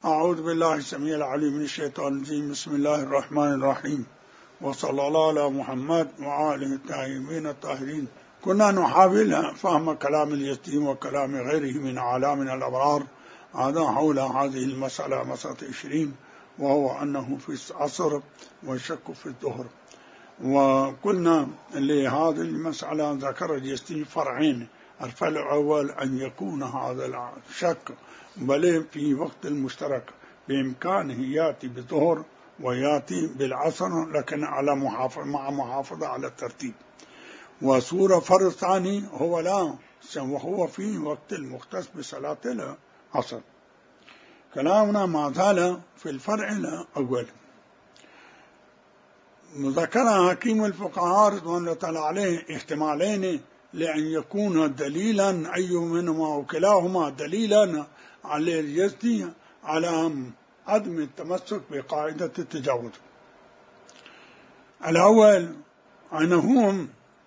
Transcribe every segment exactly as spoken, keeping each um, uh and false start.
أعوذ بالله السميع العليم من الشيطان الرجيم. بسم الله الرحمن الرحيم، وصلى الله على محمد وآله الطيبين الطاهرين. كنا نحاول فهم كلام اليزدي وكلام غيره من أعلامنا الأبرار هذا حول هذه المسألة مسألة عشرين، وهو أنه في العصر والشك في الظهر. وقلنا لهذه المسألة ذكر اليزدي فرعين. الفرع الأول أن يكون هذا الشك بل في وقت المشترك بإمكانه يأتي بالظهر ويأتي بالعصر، لكن على محافظة مع محافظة على الترتيب. وصورة فرع ثاني هو لا وهو في وقت المختص بصلاة العصر. كلامنا ما زال في الفرع الأول. ذكر حكيم الفقهاء رضوان الله تعالى عليه احتمالين لأن يكون دليلا أي منهما وكلاهما دليلا على اليزدي على عدم التمسك بقاعدة التجاوز. الأول أنهم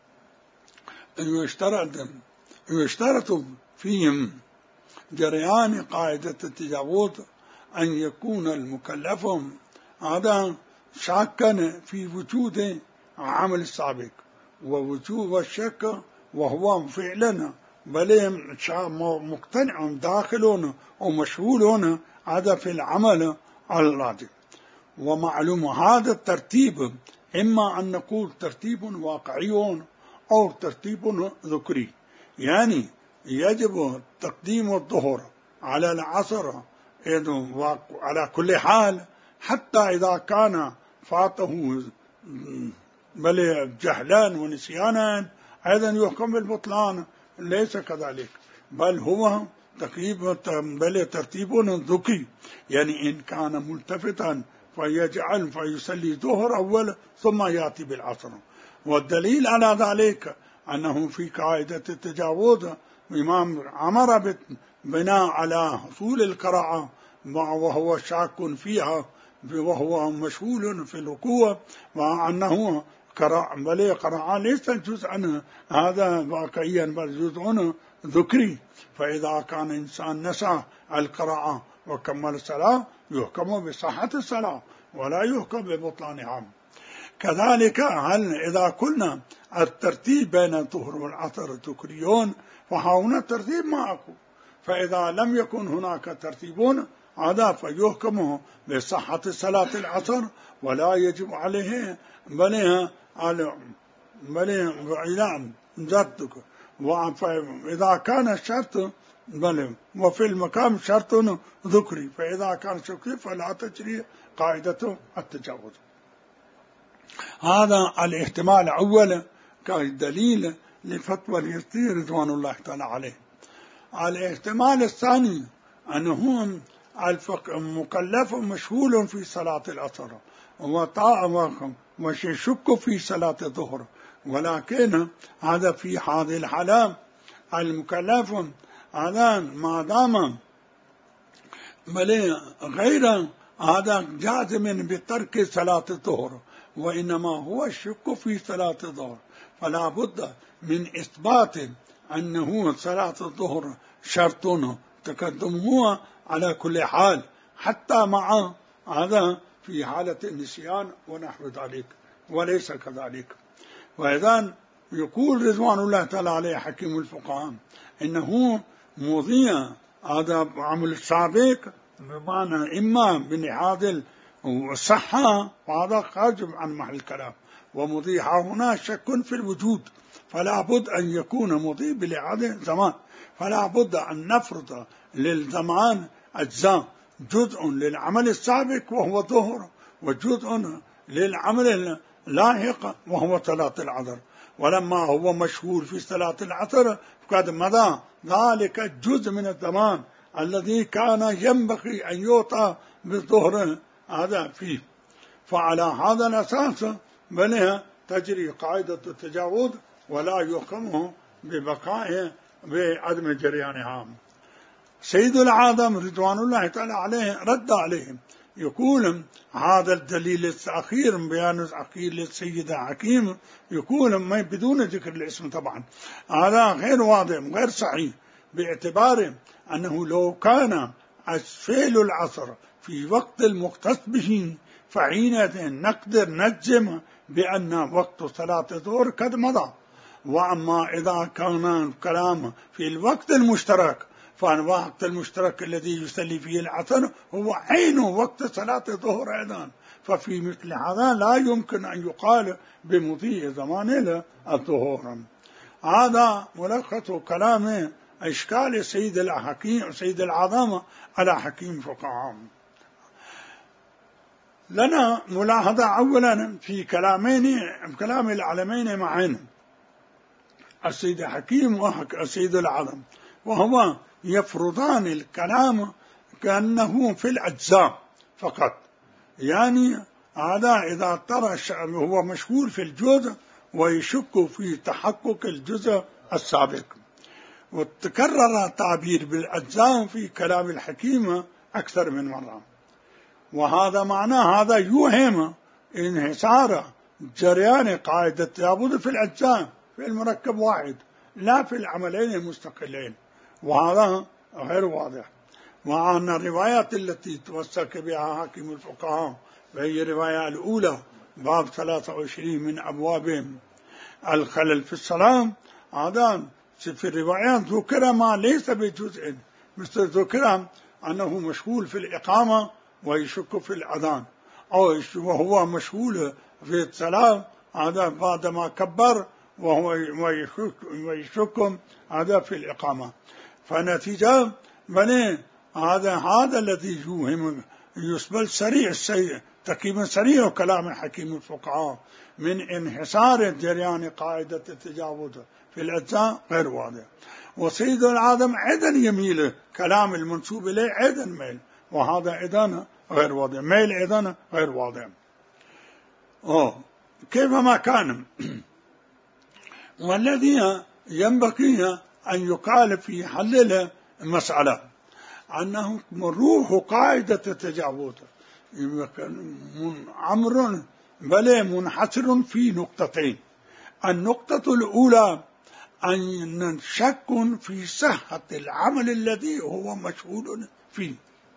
يشترط يشترط فيهم جريان قاعدة التجاوز أن يكون المكلف هذا شاكا في وجود عمل السابق ووجوب الشك وهو فعلا بل مقتنع داخل ومشغول هذا في العمل اللازم. ومعلوم هذا الترتيب إما أن نقول ترتيب واقعي أو ترتيب ذكري، يعني يجب تقديم الظهر على العصر على كل حال، حتى إذا كان فاته بل جهلان ونسيانا أيضا يحكم بالبطلان. ليس كذلك، بل هو تقريب بل ترتيب ذكي، يعني إن كان ملتفتا فيجعل فيصلي الظهر أول ثم يأتي بالعصر. والدليل على ذلك أنه في قاعدة التجاوز الإمام أمر بناء على حصول القراءة وهو شاك فيها وهو مشغول في الركوع، وأنه قراءة بل قراءة ليس جزءا هذا واقعيا بل جزء ذكري. فإذا كان إنسان نسى القراءة وكمل الصلاة يحكم بصحة الصلاة ولا يحكم ببطلانها. كذلك هل إذا قلنا الترتيب بين الظهر والعصر ذكريون فهنا الترتيب معكم، فإذا لم يكن هناك ترتيبون هذا فيحكم بصحة صلاة العصر ولا يجب عليه بل بل إلى ذاتك. وإذا كان الشرط بل وفي المقام شرط ذكري، فإذا كان شكري فلا تجري قاعدة التجاوز. هذا الاحتمال الأول كدليل لفتوى اليزدي رضوان الله تعالى عليه. الاحتمال الثاني أنهم المكلف مشغول في صلاة العصر ويشك في صلاة الظهر، ولكن هذا في هذه الحالة المكلف هذا ما دام بل غير هذا جازم بترك صلاة الظهر، وإنما هو الشك في صلاة الظهر، فلا بد من إثبات أنه صلاة الظهر شرط تقدمه على كل حال حتى مع هذا في حالة النسيان ونحو ذلك، وليس كذلك. وإذن يقول رضوان الله تعالى عليه حكيم الفقهاء إنه مضيع هذا عمل السابق بمعنى إما بنحاذ الصحة، وهذا خارج عن محل الكلام، ومضيع هنا شك في الوجود، فلا بد أن يكون مضي بلعادة زمان، فلا بد أن نفرض للزمان أجزاء، جزء للعمل السابق وهو الظهر، وجزء للعمل اللاحق وهو صلاة العصر. ولما هو مشغول في صلاة العصر فقد مضى ذلك الجزء من الزمان الذي كان ينبغي أن يعطى بالظهر هذا فيه. فعلى هذا الأساس بل تجري قاعدة التجاوز ولا يحكمه ببقائه بعدم جريانها. سيد العالم رضوان الله تعالى عليه رد عليهم يقول هذا الدليل الأخير بيان الأخير للسيد حكيم يقول ما بدون ذكر الاسم طبعا هذا غير واضح غير صحيح، باعتبار أنه لو كان فعل العصر في وقت المختص به فحينئذ نقدر نجزم بأن وقت صلاة الظهر قد مضى. وأما إذا كان الكلام في الوقت المشترك فالوقت المشترك الذي يصلي فيه العصر هو عين وقت صلاة الظهر أيضا، ففي مثل هذا لا يمكن أن يقال بمضي زمان الظهور. هذا ملخص كلام إشكال سيد الحكيم سيد العظام على حكيم فقهاء. لنا ملاحظة أولا في كلامين كلام العلمين معين السيد الحكيم والسيد العظم، وهو يفرضان الكلام كأنه في الأجزاء فقط، يعني هذا إذا ترى هو مشغول في الجزء ويشك في تحقق الجزء السابق. وتكرر التعبير بالأجزاء في كلام الحكيم أكثر من مرة، وهذا معناه هذا يوهم انحصار جريان قاعدة التعبد في الأجزاء في المركب واحد لا في العملين المستقلين، وهذا غير واضح. وأن الروايات التي توثق بها حاكم الفقهاء وهي الرواية الأولى باب ثلاثة وعشرين من أبواب الخلل في الصلاة، هذا في الروايات ذكر ما ليس بجزء، مثل ذكر أنه مشغول في الإقامة ويشك في الأذان، أو وهو مشغول في الصلاة هذا بعدما كبر وهو ويشك هذا في الإقامة. فنتيجة بني هذا هذا الذي يوهم يسبل سريع السيء تقريبا سريع كلام حكيم الفقهاء من انحصار جريان قاعدة التجاوز في الأجزاء غير واضح. وسيد العظم أيضا يميل كلام المنسوب إليه أيضا ميل، وهذا أيضا غير واضح، ميل أيضا غير واضح. أوه. كيفما كان والذي ينبغي أن يقال في حل المسألة أنه روح قاعدة التجاوز أمر بل منحصر في نقطتين. النقطة الأولى أن شك في صحة العمل الذي هو مشهود فيه،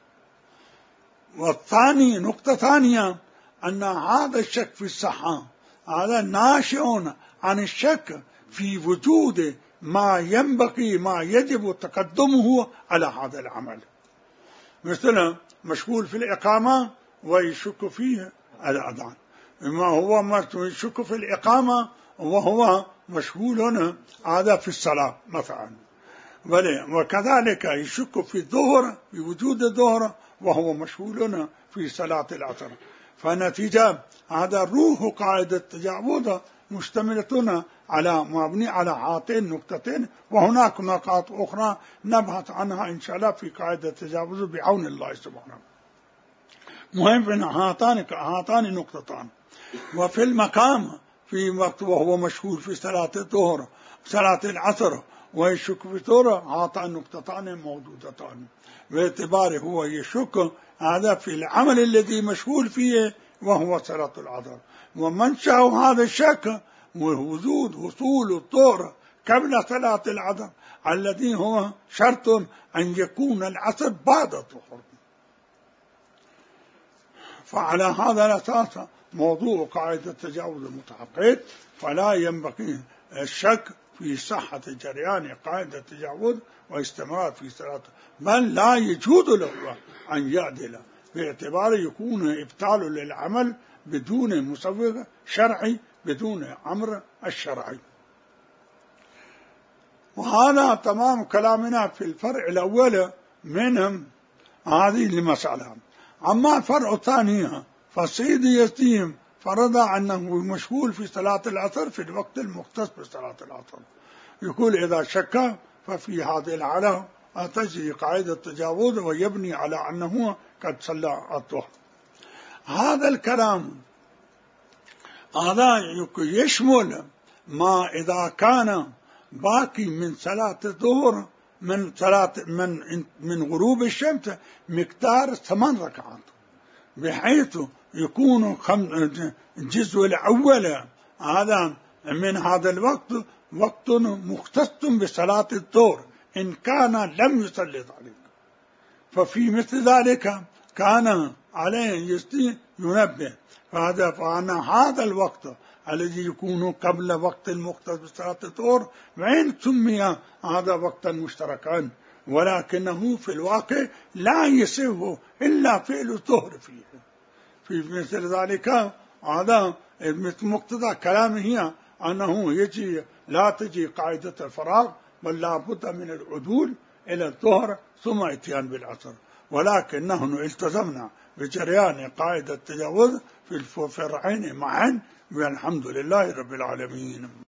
والثاني نقطة ثانية أن هذا الشك في الصحة هذا ناشئ عن الشك في وجود ما ينبغي ما يجب تقدمه على هذا العمل، مثلا مشغول في الإقامة ويشك فيه الأذان، ما هو يشك في الإقامة وهو مشغول هذا في الصلاة مثلا، وكذلك يشك في الظهر في وجود الظهر وهو مشغول في صلاة العصر. فنتيجة هذا روح قاعدة التجاوز مشتملة على مبني على هاتين النقطتين، وهناك نقاط أخرى نبحث عنها إن شاء الله في قاعدة التجاوز بعون الله سبحانه. مهم أن هاتان هاتان نقطتان. وفي المقام في وقت وهو مشغول في صلاة الظهر صلاة العصر ويشك في الظهر هاتان نقطتان موجودتان، باعتباره هو يشك هذا في العمل الذي مشغول فيه وهو صلاة العصر، ومنشأ هذا الشك ووجود وصول الظهر قبل صلاة العصر الذي هو شرط أن يكون العصر بعد الظهر. فعلى هذا الأساس موضوع قاعدة التجاوز متحقق، فلا ينبغي الشك في صحة جريان قاعدة التجاوز واستمرار في صلاة، بل لا يجوز له أن يعدل باعتبار يكون إبطال للعمل بدون مسوغ شرعي بدون أمر الشرعي. وهذا تمام كلامنا في الفرع الأول منهم هذه المسألة. أما الفرع الثاني فالسيد يستيم فرض أنه مشغول في صلاة العصر في الوقت المختص بصلاة العصر، يقول إذا شك ففي هذه الحالة تجري قاعدة التجاوز ويبني على أنه قد صلى الظهر. هذا الكلام هذا يشمل ما إذا كان باقي من صلاة الظهر من صلاة من من غروب الشمس مقدار ثمان ركعات، بحيث يكون الجزء الأول هذا من هذا الوقت وقت مختص بصلاة الظهر إن كان لم يصلي ذلك، ففي مثل ذلك كان عليه ينبه. فهذا فأن هذا الوقت الذي يكون قبل وقت المختص بصلاة الظهر وإن سمي هذا وقتا مشتركا، ولكنه في الواقع لا يصح إلا فعل الظهر فيه. في مثل ذلك هذا مقتضى كلامه أنه يجي لا تجي قاعدة الفراغ، بل لا بد من العدول إلى الظهر ثم اتيان بالعصر. ولكن نحن التزمنا بجريان قاعدة التجاوز في الفرعين معا، والحمد لله رب العالمين.